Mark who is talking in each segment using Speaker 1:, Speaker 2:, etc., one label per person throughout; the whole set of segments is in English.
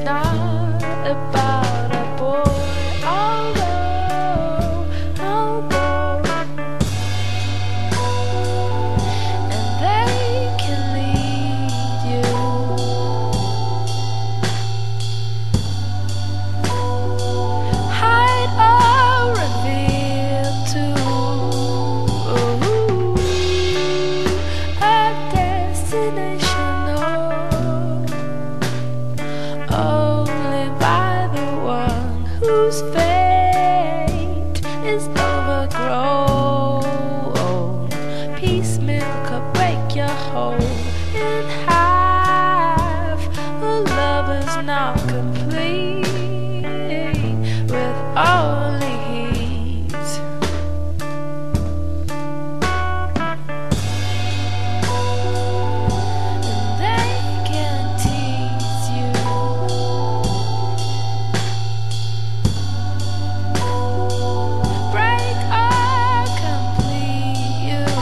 Speaker 1: not about a boy, although and they can lead you. Hide or reveal to a destination only by the one whose fate is overgrown. Piecemeal could break your whole in half. The love is not complete with only heat. And they can tease you. Break or complete you.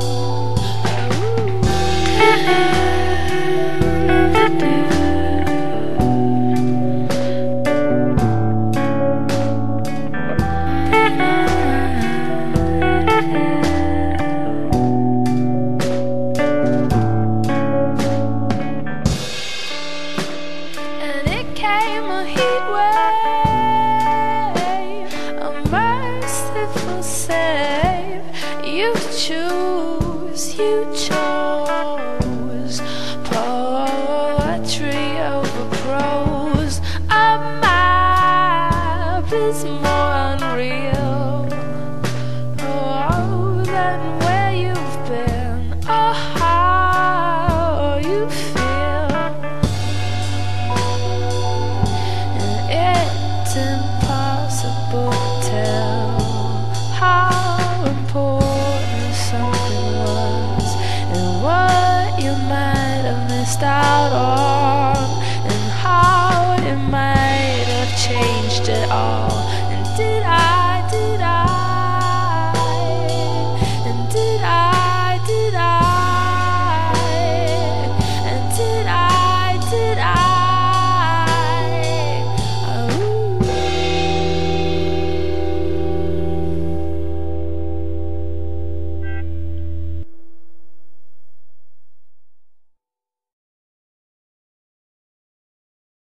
Speaker 1: And it came a heat wave, a merciful save. You chose poetry over prose. A map is more unreal than where you've been or how you feel. And it's impossible to tell how important something was and what you might have missed out on and how it might have changed it all.